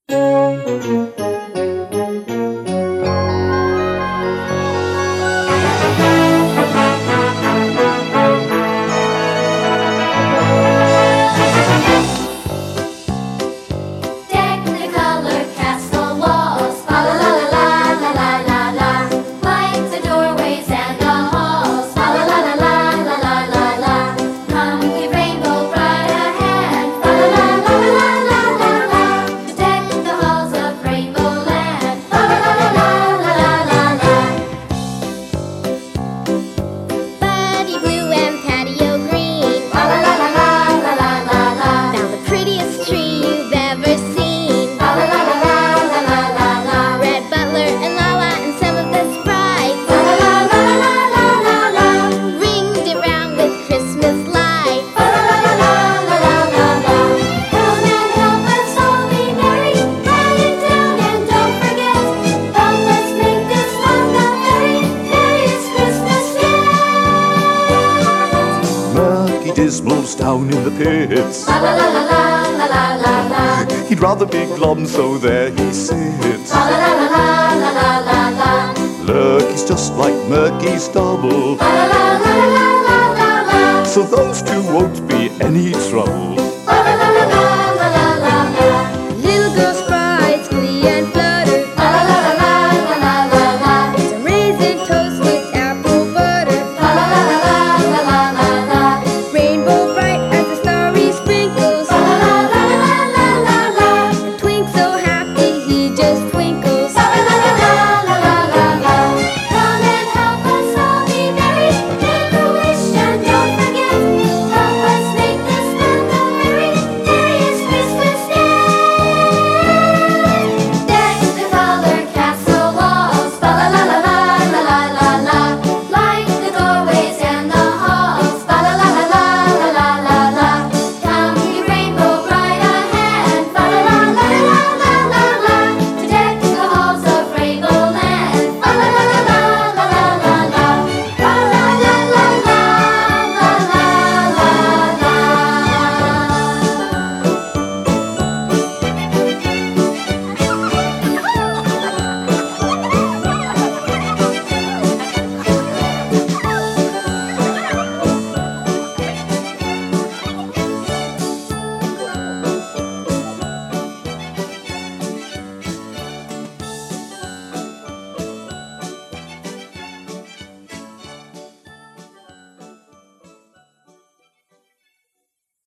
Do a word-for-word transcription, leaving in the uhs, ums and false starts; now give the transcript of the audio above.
Dismal's down in the pits. La la la la la la la la. He'd rather be glum, so there he sits. La la la la la la la la. Lurky's just like Murky's double. La la la la la la la. So those two won't be any trouble.